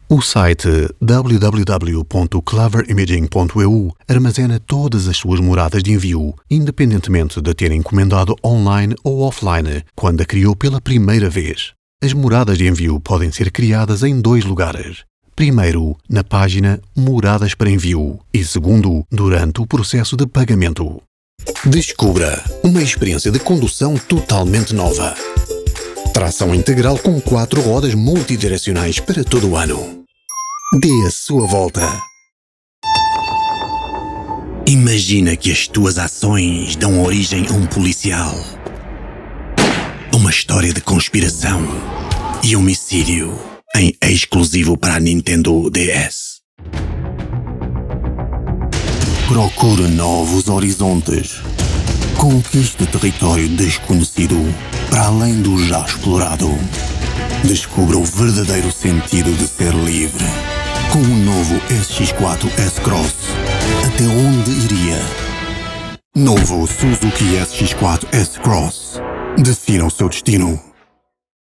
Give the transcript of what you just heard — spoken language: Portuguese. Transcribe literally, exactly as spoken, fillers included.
O site w w w ponto clever imaging ponto e u armazena todas as suas moradas de envio, independentemente de ter encomendado online ou offline, quando a criou pela primeira vez. As moradas de envio podem ser criadas em dois lugares. Primeiro, na página Moradas para Envio e segundo, durante o processo de pagamento. Descubra uma experiência de condução totalmente nova. Tração integral com quatro rodas multidirecionais para todo o ano. Dê a sua volta. Imagina que as tuas ações dão origem a um policial. Uma história de conspiração e homicídio em exclusivo para a Nintendo D S. Procure novos horizontes. Conquiste território desconhecido para além do já explorado. Descubra o verdadeiro sentido de ser livre. Com o novo S X quatro S-Cross, até onde iria? Novo Suzuki S X quatro S-Cross. Defina o seu destino.